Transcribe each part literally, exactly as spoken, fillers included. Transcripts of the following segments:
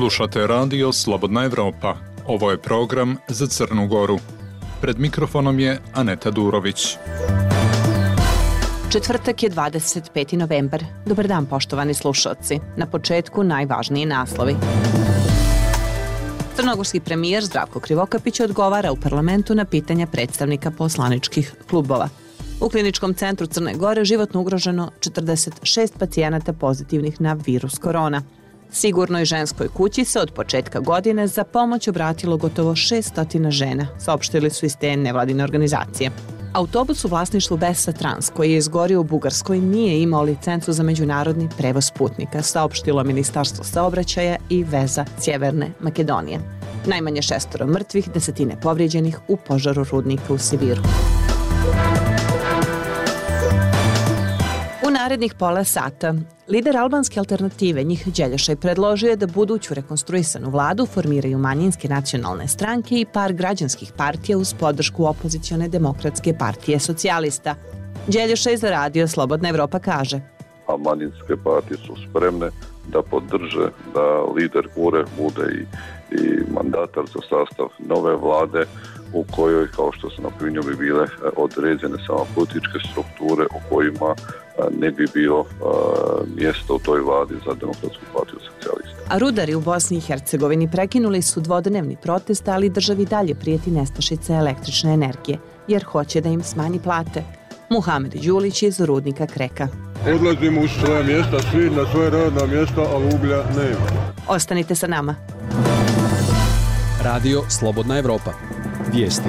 Slušate radio Slobodna Evropa. Ovo je program za Crnu Goru. Pred mikrofonom je Aneta Durović. Četvrtak je dvadeset peti novembar. Dobar dan, poštovani slušalci. Na početku najvažniji naslovi. Crnogorski premijer Zdravko Krivokapić odgovara u parlamentu na pitanja predstavnika poslaničkih klubova. U Kliničkom centru Crne Gore životno ugroženo četrdeset šest pacijenata pozitivnih na virus korona. Sigurnoj ženskoj kući se od početka godine za pomoć obratilo gotovo šesto žena, saopštili su iz te nevladine organizacije. Autobus u vlasništvu Besa Trans, koji je izgorio u Bugarskoj, nije imao licencu za međunarodni prevoz putnika, saopštilo Ministarstvo saobraćaja i veza Sjeverne Makedonije. Najmanje šestoro mrtvih, desetine povrijeđenih u požaru rudnika u Sibiru. U narednih pola sata, lider albanske alternative Njih Đeljašaj predložio je da buduću rekonstruisanu vladu formiraju manjinske nacionalne stranke i par građanskih partija uz podršku opozicione demokratske partije socijalista. Đeljašaj za radio Slobodna Evropa kaže: A manjinske partije su spremne da podrže da lider Ure bude i, i mandatar za sastav nove vlade u kojoj, kao što se napominjao, bi bile određene samo političke strukture u kojima ne bi bio mjesto u toj vladi za demokratsku partiju socijalista. A rudari u Bosni i Hercegovini prekinuli su dvodnevni protest, ali državi dalje prijeti nestašica električne energije, jer hoće da im smanji plate. Muhamed Đulić iz rudnika Kreka. Odlazimo u svoje mjesta, svi na svoje radna mjesta, ali uglja nema. Ostanite sa nama. Radio Slobodna Evropa. Vijesti.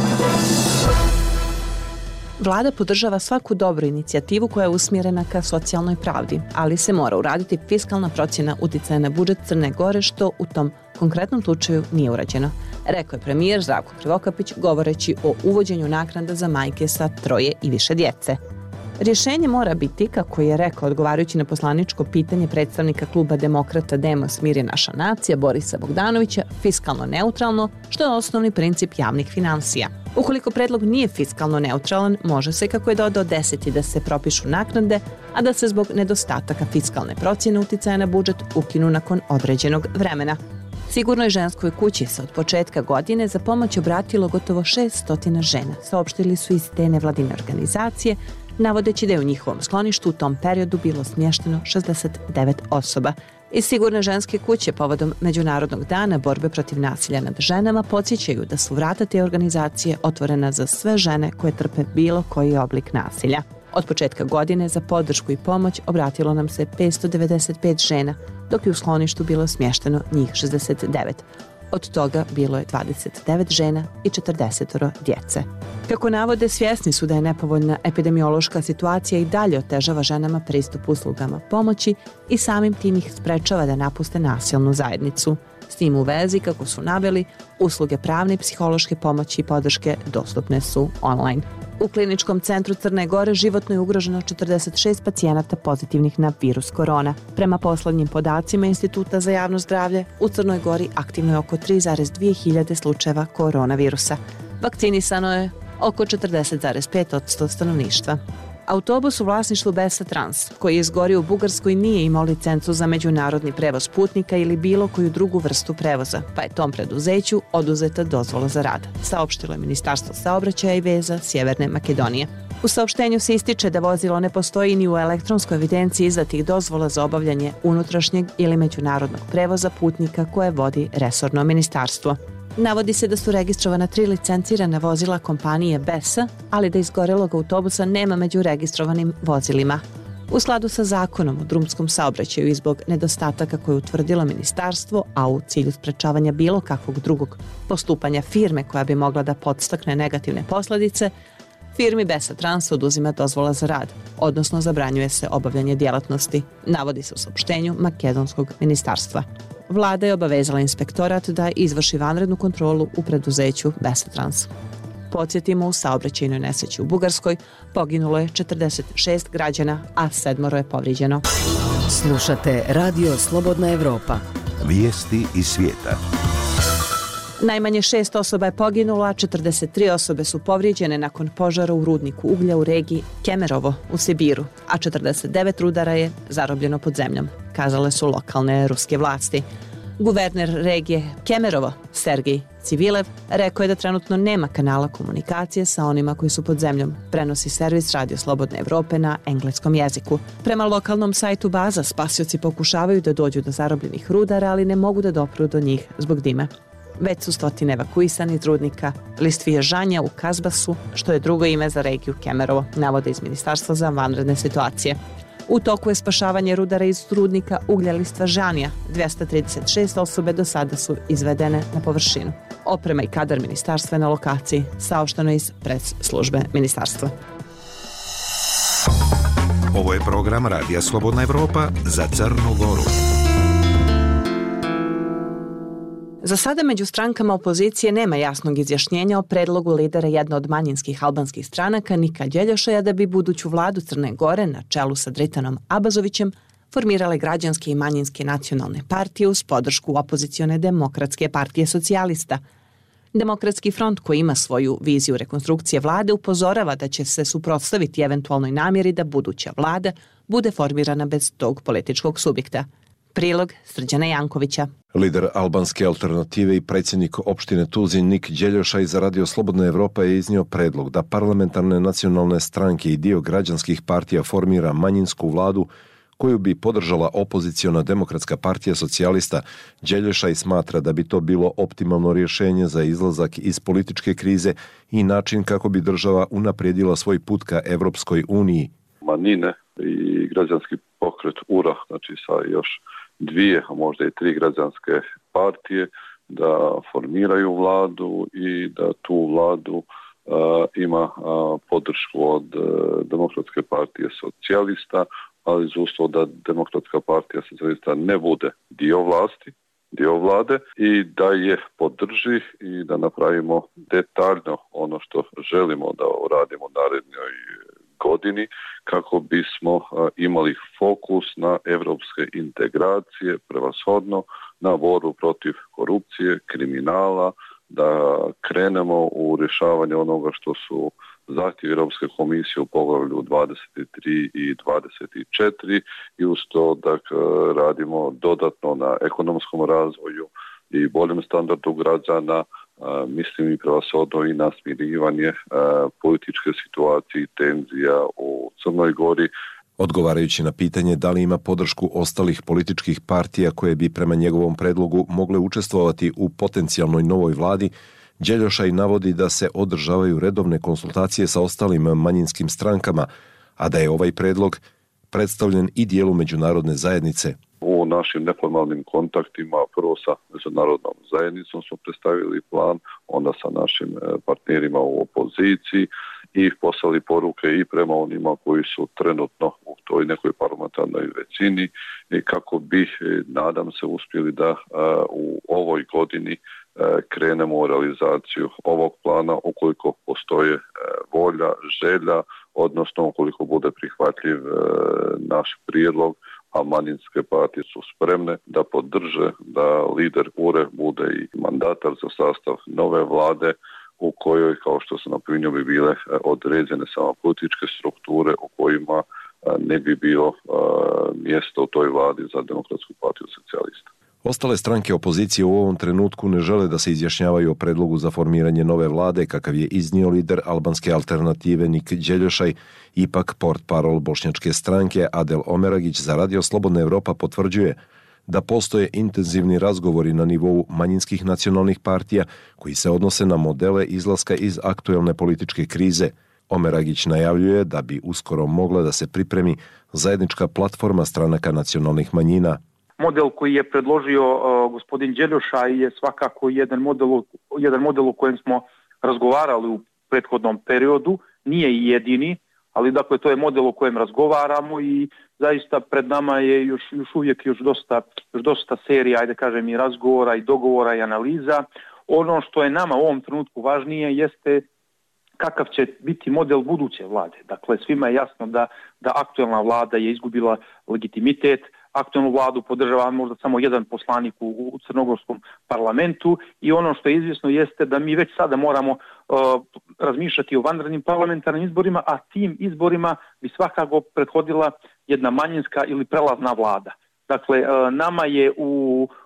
Vlada podržava svaku dobru inicijativu koja je usmjerena ka socijalnoj pravdi, ali se mora uraditi fiskalna procjena uticaja na budžet Crne Gore, što u tom konkretnom slučaju nije urađeno, rekao je premijer Zdravko Krivokapić govoreći o uvođenju naknada za majke sa troje i više djece. Rješenje mora biti, kako je rekao odgovarajući na poslaničko pitanje predstavnika kluba Demokrata Demos Mir je naša nacija Borisa Bogdanovića, fiskalno neutralno, što je osnovni princip javnih finansija. Ukoliko predlog nije fiskalno neutralan, može se, kako je dodao, desiti da se propišu naknade, a da se zbog nedostataka fiskalne procjene uticaja na budžet ukinu nakon određenog vremena. Sigurnoj ženskoj kući se od početka godine za pomoć obratilo gotovo šesto žena, saopštili su iz te nevladine organizacije, navodeći da je u njihovom skloništu u tom periodu bilo smješteno šezdeset devet osoba. Iz Sigurne ženske kuće povodom Međunarodnog dana borbe protiv nasilja nad ženama podsjećaju da su vrata te organizacije otvorena za sve žene koje trpe bilo koji oblik nasilja. Od početka godine za podršku i pomoć obratilo nam se petsto devedeset pet žena, dok je u skloništu bilo smješteno njih šezdeset devet. Od toga bilo je dvadeset devet žena i četrdeset djece. Kako navode, svjesni su da je nepovoljna epidemiološka situacija i dalje otežava ženama pristup uslugama pomoći i samim tim ih sprečava da napuste nasilnu zajednicu. S tim u vezi, kako su naveli, usluge pravne i psihološke pomoći i podrške dostupne su online. U Kliničkom centru Crne Gore životno je ugroženo četrdeset šest pacijenata pozitivnih na virus korona. Prema poslednjim podacima Instituta za javno zdravlje, u Crnoj Gori aktivno je oko tri zarez dvije hiljade slučajeva koronavirusa. Vakcinisano je oko četrdeset zarez pet posto stanovništva. Autobus u vlasništvu Besa Trans, koji je izgorio u Bugarskoj, nije imao licencu za međunarodni prevoz putnika ili bilo koju drugu vrstu prevoza, pa je tom preduzeću oduzeta dozvola za rad, saopštilo je Ministarstvo saobraćaja i veza Sjeverne Makedonije. U saopštenju se ističe da vozilo ne postoji ni u elektronskoj evidenciji izdatih dozvola za obavljanje unutrašnjeg ili međunarodnog prevoza putnika koje vodi resorno ministarstvo. Navodi se da su registrovana tri licencirana vozila kompanije Besa, ali da izgorelog autobusa nema među registrovanim vozilima. U skladu sa zakonom o drumskom saobraćaju i zbog nedostataka koje je utvrdilo ministarstvo, a u cilju sprečavanja bilo kakvog drugog postupanja firme koja bi mogla da podstakne negativne posljedice, firmi Besa Trans oduzima dozvola za rad, odnosno zabranjuje se obavljanje djelatnosti, navodi se u saopštenju makedonskog ministarstva. Vlada je obavezala inspektorat da izvrši vanrednu kontrolu u preduzeću Besa Trans. Podsjetimo, u saobraćajnoj nesreći u Bugarskoj poginulo je četrdeset šest građana, a sedmoro je povrijeđeno. Slušate Radio Slobodna Evropa. Vijesti iz svijeta. Najmanje šest osoba je poginulo, a četrdeset tri osobe su povrijeđene nakon požara u rudniku uglja u regiji Kemerovo u Sibiru, a četrdeset devet rudara je zarobljeno pod zemljom, kazale su lokalne ruske vlasti. Guverner regije Kemerovo, Sergej Civilev, rekao je da trenutno nema kanala komunikacije sa onima koji su pod zemljom, prenosi servis Radio Slobodne Evrope na engleskom jeziku. Prema lokalnom sajtu baza, spasioci pokušavaju da dođu do zarobljenih rudara, ali ne mogu da dopru do njih zbog dima. Već su stotine evakuisani iz rudnika Listvije Žanja u Kazbasu, što je drugo ime za regiju Kemerovo, navode iz Ministarstva za vanredne situacije. U toku je spašavanje rudara iz rudnika uglja Listva Žanja. dvesta trideset šest osobe do sada su izvedene na površinu. Oprema i kadar ministarstva je na lokaciji, saopšteno iz pres službe ministarstva. Ovo je program Radija Slobodna Evropa za Crnu Goru. Za sada među strankama opozicije nema jasnog izjašnjenja o predlogu lidera jedne od manjinskih albanskih stranaka Nika Đeljošaja da bi buduću vladu Crne Gore na čelu sa Dritanom Abazovićem formirale građanske i manjinske nacionalne partije uz podršku opozicione Demokratske partije socijalista. Demokratski front, koji ima svoju viziju rekonstrukcije vlade, upozorava da će se suprotstaviti eventualnoj namjeri da buduća vlada bude formirana bez tog političkog subjekta. Prilog Srđana Jankovića. Lider albanske alternative i predsjednik opštine Tuzin Nik Đeljošaj za Radio Slobodna Evropa je iznio predlog da parlamentarne nacionalne stranke i dio građanskih partija formira manjinsku vladu koju bi podržala opoziciona Demokratska partija socijalista. Đeljošaj smatra da bi to bilo optimalno rješenje za izlazak iz političke krize i način kako bi država unaprijedila svoj put ka Evropskoj uniji. Manjine i građanski pokret U R A, znači sa još dvije, a možda i tri građanske partije, da formiraju vladu i da tu vladu uh, ima uh, podršku od uh, Demokratske partije socijalista, ali iz uslova da Demokratska partija socijalista ne bude dio vlasti, dio vlade, i da je podrži i da napravimo detaljno ono što želimo da uradimo narednoj godini, kako bismo imali fokus na evropske integracije, prevashodno na borbu protiv korupcije, kriminala, da krenemo u rješavanje onoga što su zahtjevi Europske komisije u poglavlju dvadeset tri i dvadeset četiri i uz to da radimo dodatno na ekonomskom razvoju i boljem standardu građana, a, mislim i prevashodno i na smirivanje a, političke situacije i tenzija u Crnoj Gori. Odgovarajući na pitanje da li ima podršku ostalih političkih partija koje bi prema njegovom predlogu mogle učestvovati u potencijalnoj novoj vladi, Đeljošaj navodi da se održavaju redovne konsultacije sa ostalim manjinskim strankama, a da je ovaj predlog predstavljen i dijelu međunarodne zajednice. U našim neformalnim kontaktima prvo sa međunarodnom zajednicom smo predstavili plan, onda sa našim partnerima u opoziciji i poslali poruke i prema onima koji su trenutno u toj nekoj parlamentarnoj većini i kako bi, nadam se, uspjeli da u ovoj godini krenemo u realizaciju ovog plana ukoliko postoje volja, želja, odnosno ukoliko bude prihvatljiv naš prijedlog, a manjinske partije su spremne da podrže da lider U R E bude i mandatar za sastav nove vlade u kojoj, kao što su napominjao, bi bile određene samo političke strukture u kojima ne bi bilo mjesto u toj vladi za Demokratsku partiju socijalista. Ostale stranke opozicije u ovom trenutku ne žele da se izjašnjavaju o predlogu za formiranje nove vlade, kakav je iznio lider albanske alternative Nik Đeljošaj. Ipak portparol bošnjačke stranke Adel Omeragić za Radio Slobodna Evropa potvrđuje da postoje intenzivni razgovori na nivou manjinskih nacionalnih partija koji se odnose na modele izlaska iz aktuelne političke krize. Omeragić najavljuje da bi uskoro mogla da se pripremi zajednička platforma stranaka nacionalnih manjina. Model koji je predložio uh, gospodin Đeljošaj je svakako jedan model, jedan model u kojem smo razgovarali u prethodnom periodu, nije i jedini, ali dakle to je model o kojem razgovaramo i zaista pred nama je još, još uvijek još dosta, još dosta serija, ajde kažem, i razgovora i dogovora i analiza. Ono što je nama u ovom trenutku važnije jeste kakav će biti model buduće vlade. Dakle, svima je jasno da, da aktuelna vlada je izgubila legitimitet, aktualnu vladu podržava možda samo jedan poslanik u, u crnogorskom parlamentu i ono što je izvjesno jeste da mi već sada moramo uh, razmišljati o vanrednim parlamentarnim izborima, a tim izborima bi svakako prethodila jedna manjinska ili prelazna vlada. Dakle, uh, nama je u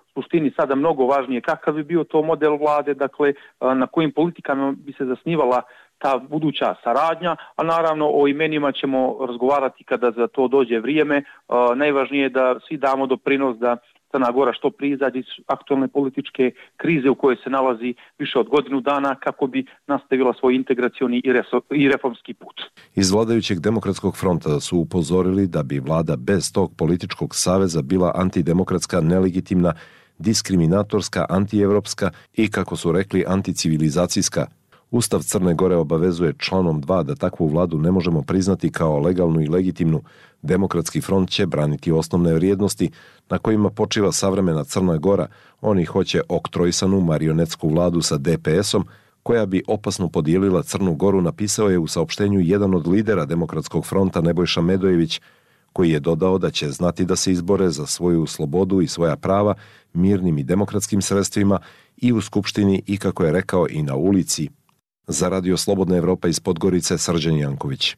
suštini sada mnogo važnije kakav bi bio to model vlade, dakle na kojim politikama bi se zasnivala ta buduća saradnja, a naravno o imenima ćemo razgovarati kada za to dođe vrijeme. Najvažnije je da svi damo doprinos da Crna Gora što prije izađe iz aktualne političke krize u kojoj se nalazi više od godinu dana kako bi nastavila svoj integracioni i reformski put. Iz vladajućeg Demokratskog fronta su upozorili da bi vlada bez tog političkog saveza bila antidemokratska, nelegitimna, diskriminatorska, antievropska i, kako su rekli, anticivilizacijska. Ustav Crne Gore obavezuje članom dva da takvu vladu ne možemo priznati kao legalnu i legitimnu. Demokratski front će braniti osnovne vrijednosti na kojima počiva savremena Crna Gora. Oni hoće oktrojsanu marionetsku vladu sa de pe esom koja bi opasno podijelila Crnu Goru, napisao je u saopštenju jedan od lidera Demokratskog fronta Nebojša Medojević, koji je dodao da će znati da se izbore za svoju slobodu i svoja prava mirnim i demokratskim sredstvima i u Skupštini i, kako je rekao, i na ulici. Za Radio Slobodna Evropa iz Podgorice, Srđan Janković.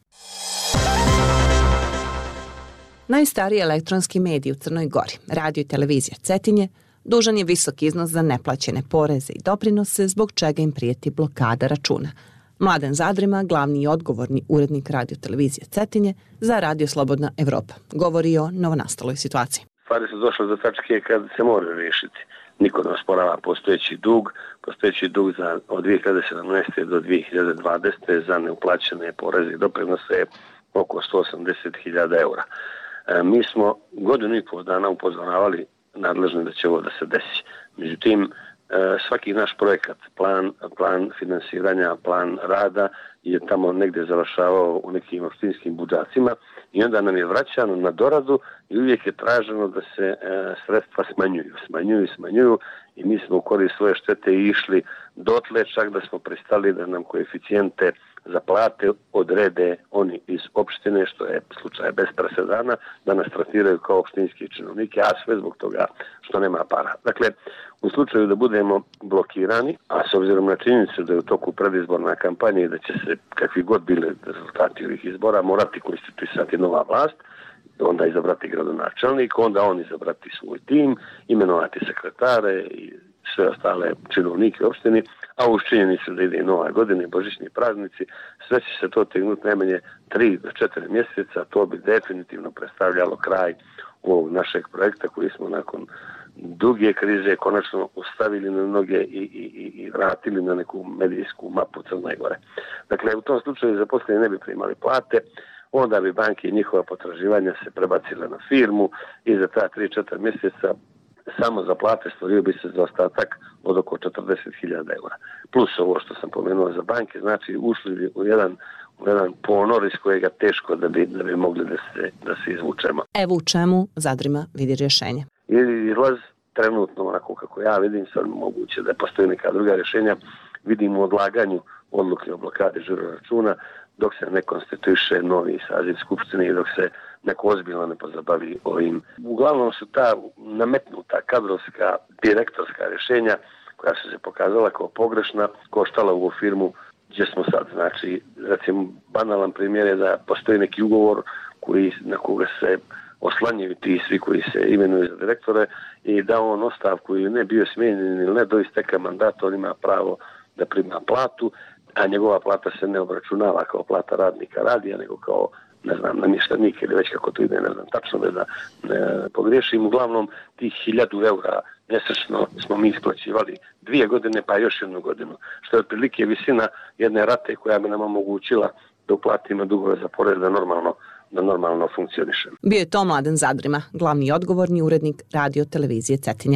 Najstariji elektronski medij u Crnoj Gori, radio i televizija Cetinje, dužan je visok iznos za neplaćene poreze i doprinose, zbog čega im prijeti blokada računa. Mladen Zadrima, glavni i odgovorni urednik radio televizije Cetinje za Radio Slobodna Evropa, govori o novonastaloj situaciji. Stvari su došle do tačke kad se moraju riješiti. Niko ne osporava postojeći dug, postojeći dug za od dvije hiljade sedamnaeste do dvije hiljade dvadesete za neuplaćene poreze i doprinose je oko sto osamdeset hiljada eura. E, mi smo godinu i pol dana upozoravali nadležni da će ovo da se desi. Međutim, e, svaki naš projekat, plan, plan finansiranja, plan rada je tamo negdje završavao u nekim opštinskim budžacima i onda nam je vraćano na doradu i uvijek je traženo da se e, sredstva smanjuju, smanjuju, smanjuju i mi smo u korist svoje štete išli dotle čak da smo pristali da nam koeficijente za plate odrede oni iz opštine, što je slučaj bez presedana, da nas tretiraju kao opštinski činovnike, a sve zbog toga što nema para. Dakle, u slučaju da budemo blokirani, a s obzirom na činjenicu da je u toku predizborna kampanja i da će se, kakvi god bile rezultati ovih izbora, morati konstituisati nova vlast, onda izabrati gradonačelnik, onda on izabrati svoj tim, imenovati sekretare i sve ostale činovnike opštini, a uz činjenicu da ide i nova godina i božićni praznici, sve će se to tegnuti najmanje tri do četiri mjeseca, to bi definitivno predstavljalo kraj ovog našeg projekta koji smo nakon duge krize konačno ustavili na noge i, i, i vratili na neku medijsku mapu Crne Gore. Dakle, u tom slučaju zaposleni ne bi primali plate, onda bi banke i njihova potraživanja se prebacile na firmu i za ta tri do četiri mjeseca samo za plate stvorio bi se zaostatak od oko četrdeset hiljada eura. Plus ovo što sam pomenuo za banke, znači ušli bi u jedan, u jedan ponor iz kojega teško da bi, da bi mogli da se, da se izvučemo. Evo u čemu Zadrima vidi rješenje. Izlaz trenutno, onako kako ja vidim, sad moguće da postoji neka druga rješenja, vidim u odlaganju odluke o blokadi žiro računa dok se ne konstituiše novi saziv Skupštine i dok se neko ozbiljno ne pozabavi ovim. Uglavnom su ta nametnuta kadrovska, direktorska rješenja koja su se pokazala kao pogrešna, koštala ovu firmu gdje smo sad. Znači, recimo, banalan primjer je da postoji neki ugovor koji, na koga se oslanjaju ti svi koji se imenuju za direktore i da on ostavku ili ne bio smijenjen ili ne do isteka mandata, on ima pravo da prima platu, a njegova plata se ne obračunava kao plata radnika radija, nego kao, ne znam, namještenik ili već kako to ide, ne znam, tačno da da ne pogriješim. Uglavnom, tih hiljadu eura mjesečno smo mi isplaćivali dvije godine, pa još jednu godinu, što je otprilike visina jedne rate koja bi nam omogućila da uplatimo dugove za porez da normalno da normalno funkcioniše. Bio je to Mladen Zadrima, glavni i odgovorni urednik radio televizije Cetinje.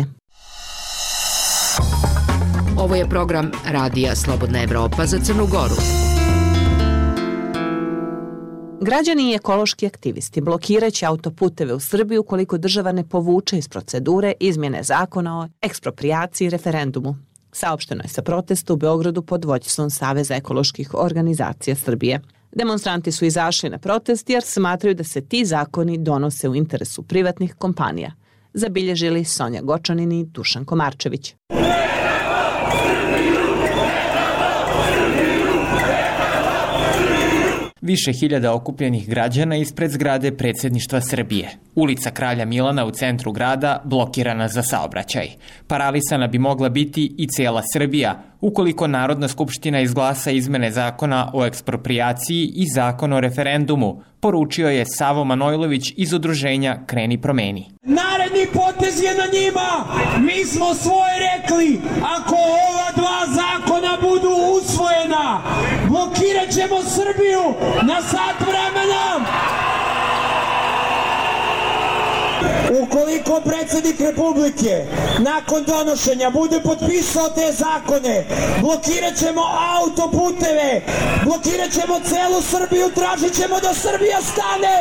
Ovo je program Radija Slobodna Evropa za Crnu Goru. Građani i ekološki aktivisti blokirajući autoputeve u Srbiji ukoliko država ne povuče iz procedure izmjene zakona o eksproprijaciji i referendumu. Saopšteno je sa protesta u Beogradu pod vođstvom Saveza ekoloških organizacija Srbije. Demonstranti su izašli na protest jer smatraju da se ti zakoni donose u interesu privatnih kompanija. Zabilježili Sonja Gočanin i Dušan Komarčević. Više hiljada okupljenih građana ispred zgrade Predsjedništva Srbije. Ulica Kralja Milana u centru grada blokirana za saobraćaj. Paralisana bi mogla biti i cijela Srbija, ukoliko Narodna skupština izglasa izmene zakona o eksproprijaciji i zakon o referendumu, poručio je Savo Manojlović iz udruženja Kreni promeni. Naredni potez je na njima. Mi smo svoje rekli. Ako ova dva zakona budu usvojena, blokirat ćemo Srbiju na sat vremena. Ukoliko predsjednik Republike nakon donošenja bude potpisao te zakone, blokirat ćemo autoputeve, blokirat ćemo celu Srbiju, tražit ćemo da Srbija stane.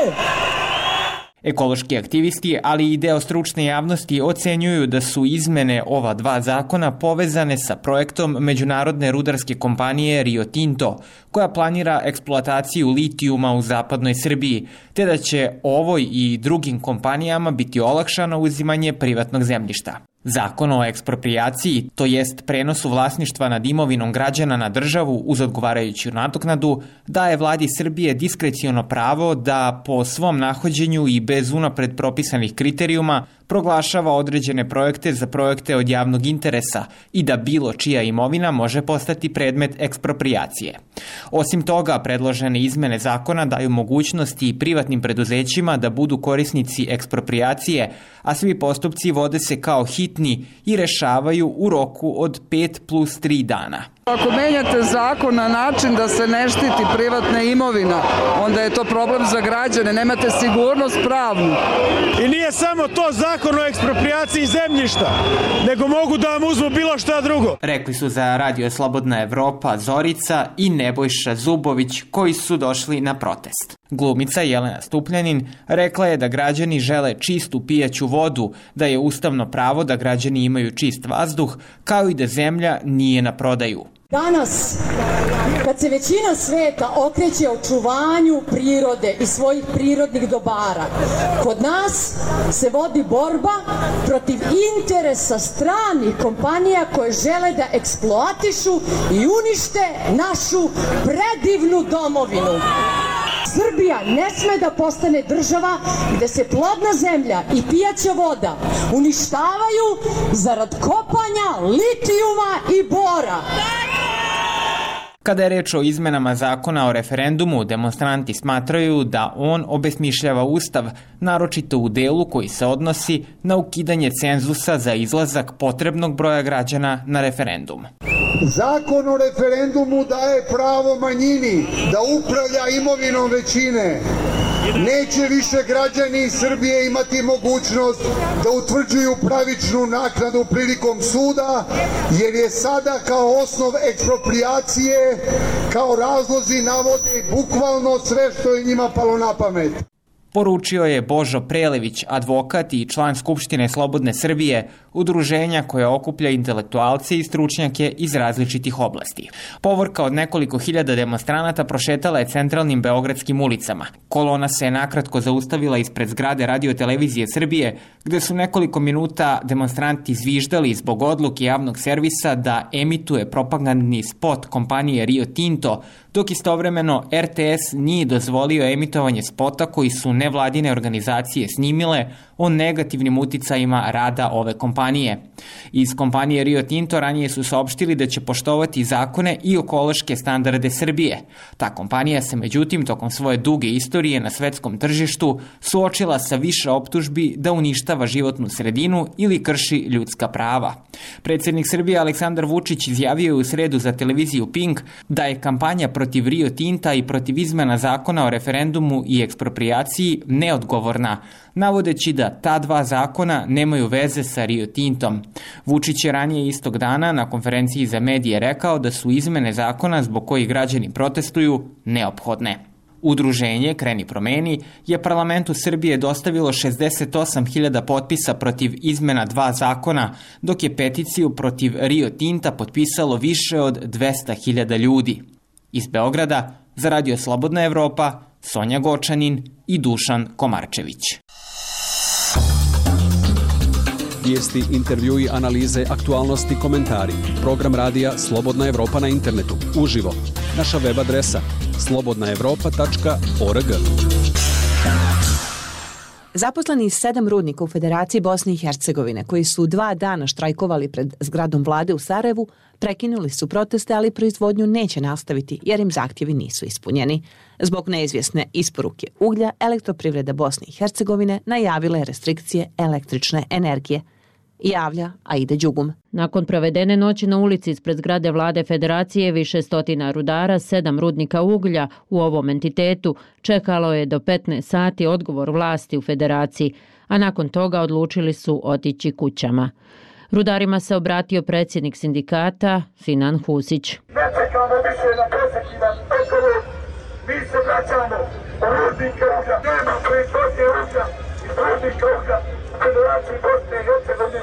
Ekološki aktivisti, ali i deo stručne javnosti ocenjuju da su izmene ova dva zakona povezane sa projektom međunarodne rudarske kompanije Rio Tinto, koja planira eksploataciju litijuma u zapadnoj Srbiji, te da će ovoj i drugim kompanijama biti olakšano uzimanje privatnog zemljišta. Zakon o eksproprijaciji, to jest prenosu vlasništva nad imovinom građana na državu uz odgovarajuću nadoknadu, daje vladi Srbije diskreciono pravo da po svom nahođenju i bez unapred propisanih kriterijuma proglašava određene projekte za projekte od javnog interesa i da bilo čija imovina može postati predmet eksproprijacije. Osim toga, predložene izmene zakona daju mogućnosti i privatnim preduzećima da budu korisnici eksproprijacije, a svi postupci vode se kao hitni i rešavaju u roku od pet plus tri dana. Ako menjate zakon na način da se ne štiti privatna imovina, onda je to problem za građane, nemate sigurnost pravnu. I nije samo to zakon o eksproprijaciji zemljišta, nego mogu da vam uzmu bilo šta drugo. Rekli su za Radio Slobodna Evropa Zorica i Nebojša Zubović, koji su došli na protest. Glumica Jelena Stupljanin rekla je da građani žele čistu pijaću vodu, da je ustavno pravo da građani imaju čist vazduh, kao i da zemlja nije na prodaju. Danas, kad se većina sveta okreće očuvanju prirode i svojih prirodnih dobara, kod nas se vodi borba protiv interesa stranih kompanija koje žele da eksploatišu i unište našu predivnu domovinu. Srbija ne sme da postane država gde se plodna zemlja i pijaća voda uništavaju zarad kopanja litijuma i bora. Kada je reč o izmenama zakona o referendumu, demonstranti smatraju da on obesmišljava Ustav, naročito u delu koji se odnosi na ukidanje cenzusa za izlazak potrebnog broja građana na referendum. Zakon o referendumu daje pravo manjini da upravlja imovinom većine. Neće više građani Srbije imati mogućnost da utvrđuju pravičnu naknadu prilikom suda, jer je sada kao osnov eksproprijacije, kao razlozi navode bukvalno sve što je njima palo na pamet. Poručio je Božo Prelević, advokat i član Skupštine Slobodne Srbije, udruženja koje okuplja intelektualce i stručnjake iz različitih oblasti. Povorka od nekoliko hiljada demonstranata prošetala je centralnim beogradskim ulicama. Kolona se je nakratko zaustavila ispred zgrade Radio-televizije Srbije, gde su nekoliko minuta demonstranti zviždali zbog odluke javnog servisa da emituje propagandni spot kompanije Rio Tinto, dok istovremeno R T S nije dozvolio emitovanje spota koji su nevladine organizacije snimile o negativnim uticajima rada ove kompanije. Iz kompanije Rio Tinto ranije su saopštili da će poštovati zakone i ekološke standarde Srbije. Ta kompanija se međutim tokom svoje duge istorije na svetskom tržištu suočila sa više optužbi da uništava životnu sredinu ili krši ljudska prava. Predsjednik Srbije Aleksandar Vučić izjavio je u sredu za televiziju Pink da je kampanja protiv Rio Tinta i protiv izmena zakona o referendumu i eksproprijaciji neodgovorna, navodeći da ta dva zakona nemaju veze sa Rio Tintom. Vučić je ranije istog dana na konferenciji za medije rekao da su izmene zakona zbog kojih građani protestuju neophodne. Udruženje Kreni promeni je parlamentu Srbije dostavilo šezdeset osam hiljada potpisa protiv izmena dva zakona, dok je peticiju protiv Rio Tinta potpisalo više od dvesta hiljada ljudi. Iz Beograda, za Radio Slobodna Evropa, Sonja Gočanin i Dušan Komarčević. Vijesti, intervjui, analize, aktualnosti, komentari. Program radija Slobodna Evropa na internetu. Uživo. Naša web adresa slobodna evropa tačka org. Zaposleni iz sedam rudnika u Federaciji Bosne i Hercegovine, koji su dva dana štrajkovali pred zgradom vlade u Sarajevu, prekinuli su proteste, ali proizvodnju neće nastaviti jer im zahtjevi nisu ispunjeni. Zbog neizvjesne isporuke uglja, Elektroprivreda Bosne i Hercegovine najavila je restrikcije električne energije. Javlja Aida Đugum. Nakon provedene noći na ulici ispred zgrade vlade Federacije, više stotina rudara, sedam rudnika uglja u ovom entitetu čekalo je do petnaest sati odgovor vlasti u Federaciji, a nakon toga odlučili su otići kućama. Rudarima se obratio predsjednik sindikata Sinan Husić. Ne čekamo više na pozitivan odgovor, mi se vraćamo u rudnike uglja, nema proizvodnje uglja iz rudnika uglja u Federaciji Bosne i Hercegovine.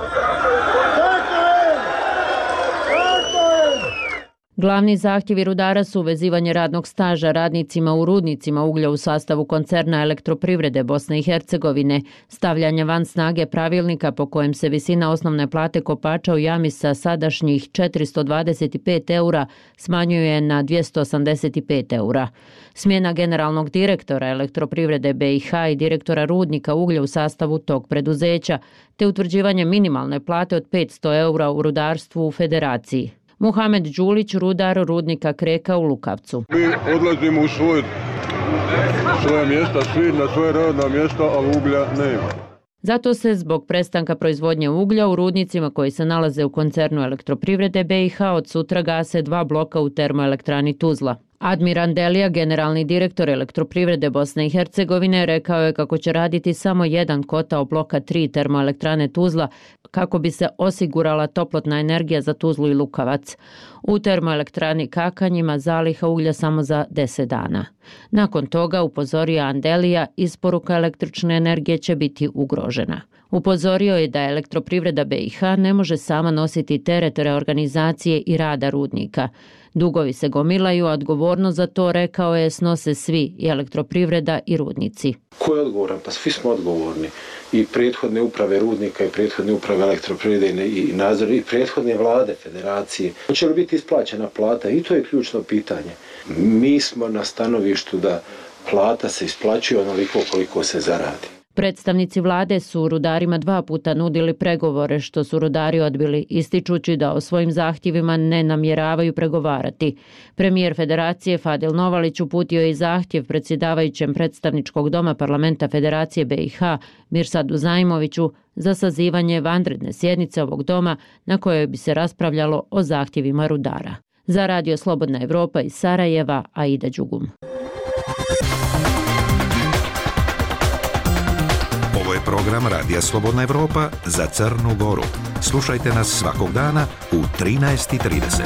Glavni zahtjevi rudara su uvezivanje radnog staža radnicima u rudnicima uglja u sastavu koncerna Elektroprivrede Bosne i Hercegovine, stavljanje van snage pravilnika po kojem se visina osnovne plate kopača u jami sa sadašnjih četiristo dvadeset pet eura smanjuje na dvjesto osamdeset pet eura. Smjena generalnog direktora Elektroprivrede B i H i direktora rudnika uglja u sastavu tog preduzeća, te utvrđivanje minimalne plate od petsto eura u rudarstvu u Federaciji. Muhamed Đulić, rudar rudnika Kreka u Lukavcu. Mi odlazimo u svoj, svoje mjesta, svi na svoje radna mjesta, ali uglja nema. Zato se zbog prestanka proizvodnje uglja u rudnicima koji se nalaze u koncernu Elektroprivrede B i H od sutra gase dva bloka u termoelektrani Tuzla. Admir Andelija, generalni direktor Elektroprivrede Bosne i Hercegovine, rekao je kako će raditi samo jedan kotao bloka tri termoelektrane Tuzla kako bi se osigurala toplotna energija za Tuzlu i Lukavac. U termoelektrani Kakanj ima zaliha uglja samo za deset dana. Nakon toga, upozorio Andelija, isporuka električne energije će biti ugrožena. Upozorio je da Elektroprivreda B i H ne može sama nositi teret reorganizacije i rada rudnika. Dugovi se gomilaju, a odgovornost za to, rekao je, snose svi, i Elektroprivreda i rudnici. Ko je odgovoran? Pa svi smo odgovorni. I prethodne uprave rudnika, i prethodne uprave Elektroprivrede, i nadzor, i prethodne vlade Federacije. Hoće li biti isplaćena plata? I to je ključno pitanje. Mi smo na stanovištu da plata se isplaćuje onoliko koliko se zaradi. Predstavnici vlade su rudarima dva puta nudili pregovore, što su rudari odbili, ističući da o svojim zahtjevima ne namjeravaju pregovarati. Premijer Federacije Fadil Novalić uputio je i zahtjev predsjedavajućem predstavničkog doma parlamenta Federacije B i H Mirsadu Zajmoviću za sazivanje vanredne sjednice ovog doma na kojoj bi se raspravljalo o zahtjevima rudara. Za Radio Slobodna Evropa iz Sarajeva, Aida Đugum. Ovo je program Radija Slobodna Evropa za Crnu Goru. Slušajte nas svakog dana u trinaest i trideset.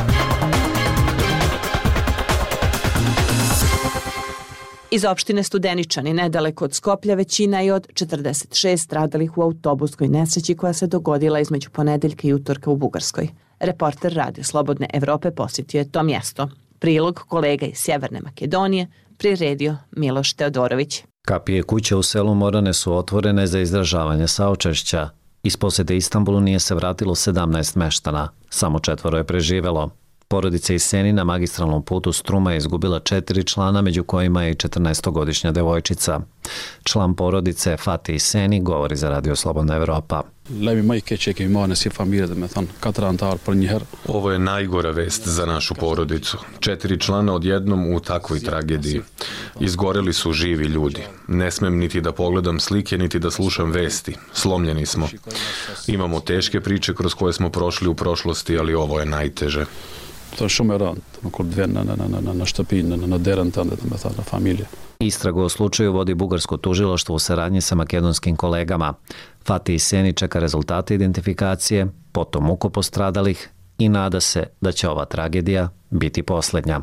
Iz opštine Studeničani, nedaleko od Skoplja, većina je od četrdeset šest stradalih u autobuskoj nesreći koja se dogodila između ponedeljka i utorka u Bugarskoj. Reporter Radio Slobodne Evrope posjetio je to mjesto. Prilog kolega iz Sjeverne Makedonije priredio Miloš Teodorović. Kapije kuće u selu Morane su otvorene za izražavanje saučešća. Iz posjete Istanbulu nije se vratilo sedamnaest meštana, samo četvoro je preživelo. Porodica iz Seni na magistralnom putu Struma je izgubila četiri člana, među kojima je i četrnaestogodišnja devojčica. Član porodice Fatih Seni govori za Radio Slobodna Evropa. Ovo je najgora vest za našu porodicu. Četiri člana odjednom u takvoj tragediji. Izgoreli su živi ljudi. Ne smem niti da pogledam slike, niti da slušam vesti. Slomljeni smo. Imamo teške priče kroz koje smo prošli u prošlosti, ali ovo je najteže. Istragu o slučaju vodi bugarsko tužilaštvo u saradnji sa makedonskim kolegama. Fatih Seni čeka rezultate identifikacije, potom ukop postradalih i nada se da će ova tragedija biti posljednja.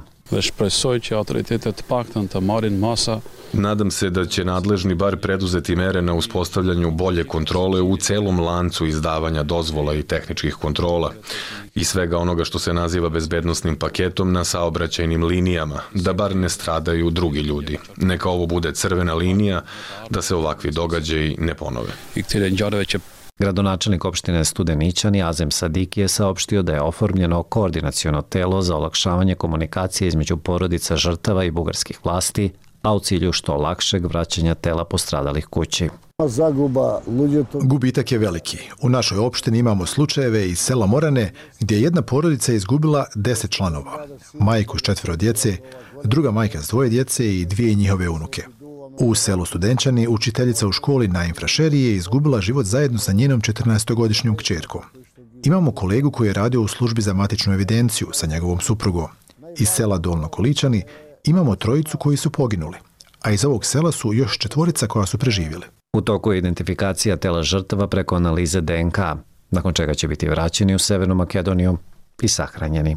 Nadam se da će nadležni bar preduzeti mere na uspostavljanju bolje kontrole u celom lancu izdavanja dozvola i tehničkih kontrola i svega onoga što se naziva bezbednosnim paketom na saobraćajnim linijama, da bar ne stradaju drugi ljudi. Neka ovo bude crvena linija, da se ovakvi događaji ne ponove. Gradonačelnik opštine Studeničani Azem Sadiki je saopštio da je oformljeno koordinaciono telo za olakšavanje komunikacije između porodica žrtava i bugarskih vlasti, a u cilju što lakšeg vraćanja tela postradalih kući. Gubitak je veliki. U našoj opštini imamo slučajeve iz sela Morane gdje je jedna porodica izgubila deset članova. Majku s četvero djece, druga majka s dvoje djece i dvije njihove unuke. U selu Studenčani učiteljica u školi na Infrašeri je izgubila život zajedno sa njenom četrnaestogodišnjom kćerkom. Imamo kolegu koji je radio u službi za matičnu evidenciju sa njegovom suprugom. Iz sela Dolno Količani imamo trojicu koji su poginuli, a iz ovog sela su još četvorica koja su preživjeli. U toku je identifikacija tela žrtava preko analize D N K, nakon čega će biti vraćeni u Severnu Makedoniju i sahranjeni.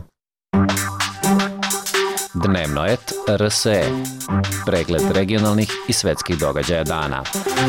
Dnevno et R S E. Pregled regionalnih i svetskih događaja dana.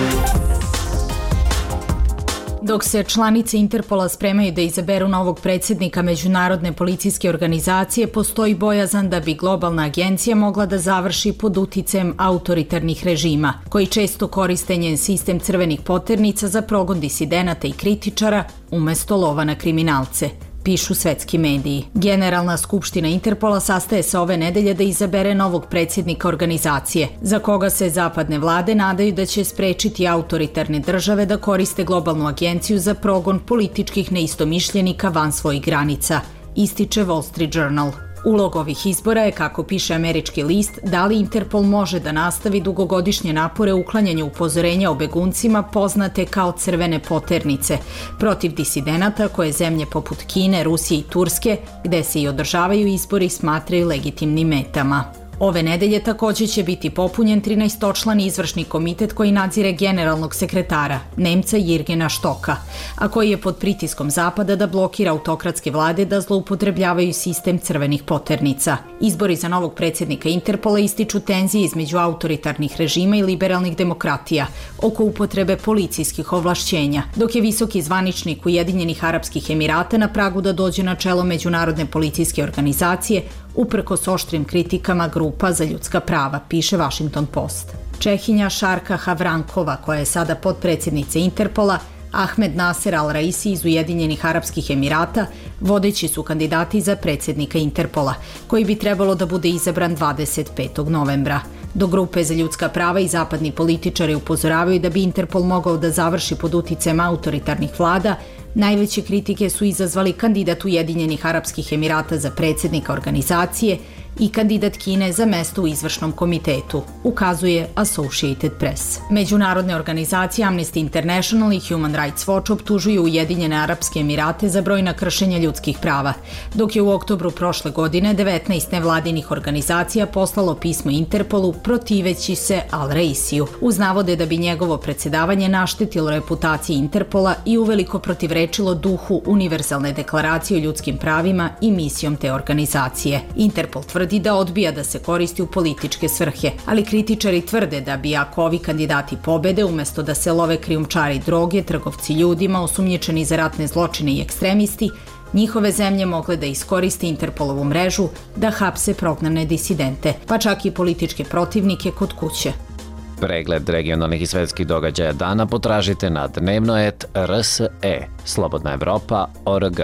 Dok se članice Interpola spremaju da izaberu novog predsjednika Međunarodne policijske organizacije, postoji bojazan da bi globalna agencija mogla da završi pod uticajem autoritarnih režima, koji često koriste njen sistem crvenih poternica za progon disidenata i kritičara umesto lova na kriminalce, pišu svetski mediji. Generalna skupština Interpola sastaje se ove nedelje da izabere novog predsjednika organizacije, za koga se zapadne vlade nadaju da će sprečiti autoritarne države da koriste globalnu agenciju za progon političkih neistomišljenika van svojih granica, ističe Wall Street Journal. Ulog ovih izbora je, kako piše američki list, da li Interpol može da nastavi dugogodišnje napore uklanjanja upozorenja o beguncima poznate kao crvene poternice protiv disidenata koje zemlje poput Kine, Rusije i Turske, gde se i održavaju izbori, smatraju legitimnim metama. Ove nedelje također će biti popunjen trinaestočlani izvršni komitet koji nadzire generalnog sekretara, Nemca Jirgena Štoka, a koji je pod pritiskom Zapada da blokira autokratske vlade da zloupotrebljavaju sistem crvenih poternica. Izbori za novog predsjednika Interpola ističu tenzije između autoritarnih režima i liberalnih demokratija oko upotrebe policijskih ovlašćenja, dok je visoki zvaničnik Ujedinjenih Arapskih Emirata na pragu da dođe na čelo Međunarodne policijske organizacije uprkos oštrim kritikama grupa za ljudska prava, piše Washington Post. Čehinja Šarka Havrankova, koja je sada potpredsjednica Interpola, Ahmed Nasser Al-Raisi iz Ujedinjenih Arapskih Emirata, vodeći su kandidati za predsjednika Interpola, koji bi trebalo da bude izabran dvadeset petog novembra. Do grupe za ljudska prava i zapadni političari upozoravaju da bi Interpol mogao da završi pod uticajem autoritarnih vlada, najveće kritike su izazvali kandidat Ujedinjenih Arapskih Emirata za predsjednika organizacije i kandidat Kine za mesto u izvršnom komitetu, ukazuje Associated Press. Međunarodne organizacije Amnesty International i Human Rights Watch optužuju Ujedinjene Arapske Emirate za brojna kršenja ljudskih prava, dok je u oktobru prošle godine devetnaest nevladinih organizacija poslalo pismo Interpolu protiveći se Al-Raisiju, uz navode da bi njegovo predsjedavanje naštetilo reputaciji Interpola i uveliko protivrečilo duhu Univerzalne deklaracije o ljudskim pravima i misijom te organizacije. Interpol tvrdi da odbija da se koristi u političke svrhe, ali kritičari tvrde da bi ako ovi kandidati pobede, umesto da se love krijumčari droge, trgovci ljudima, osumnjičeni za ratne zločine i ekstremisti, njihove zemlje mogle da iskoriste Interpolovu mrežu da hapse prognane disidente, pa čak i političke protivnike kod kuće. Pregled regionalnih i svetskih događaja dana potražite na dnevno et R S E, Slobodna Evropa tačka org.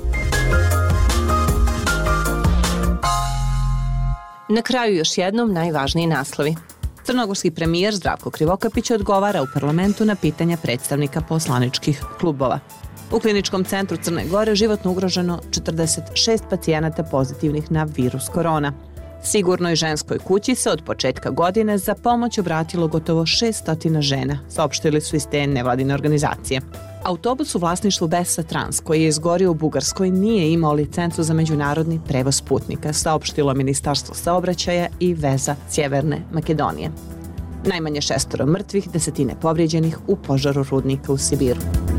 Na kraju još jednom najvažniji naslovi. Crnogorski premijer Zdravko Krivokapić odgovara u parlamentu na pitanja predstavnika poslaničkih klubova. U kliničkom centru Crne Gore životno ugroženo četrdeset šest pacijenata pozitivnih na virus korona. Sigurnoj ženskoj kući se od početka godine za pomoć obratilo gotovo šesto žena, saopštili su iz te nevladine organizacije. Autobus u vlasništvu Besa Trans, koji je izgorio u Bugarskoj, nije imao licencu za međunarodni prevoz putnika, saopštilo Ministarstvo saobraćaja i veza Sjeverne Makedonije. Najmanje šestoro mrtvih, desetine povrijeđenih u požaru rudnika u Sibiru.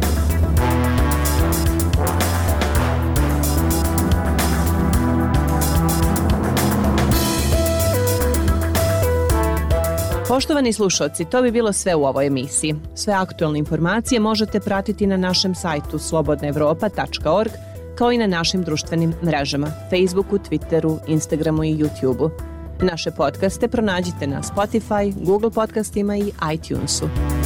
Poštovani slušalci, to bi bilo sve u ovoj emisiji. Sve aktualne informacije možete pratiti na našem sajtu slobodna evropa tačka org, kao i na našim društvenim mrežama, Facebooku, Twitteru, Instagramu i YouTubeu. Naše podcaste pronađite na Spotify, Google podcastima i iTunesu.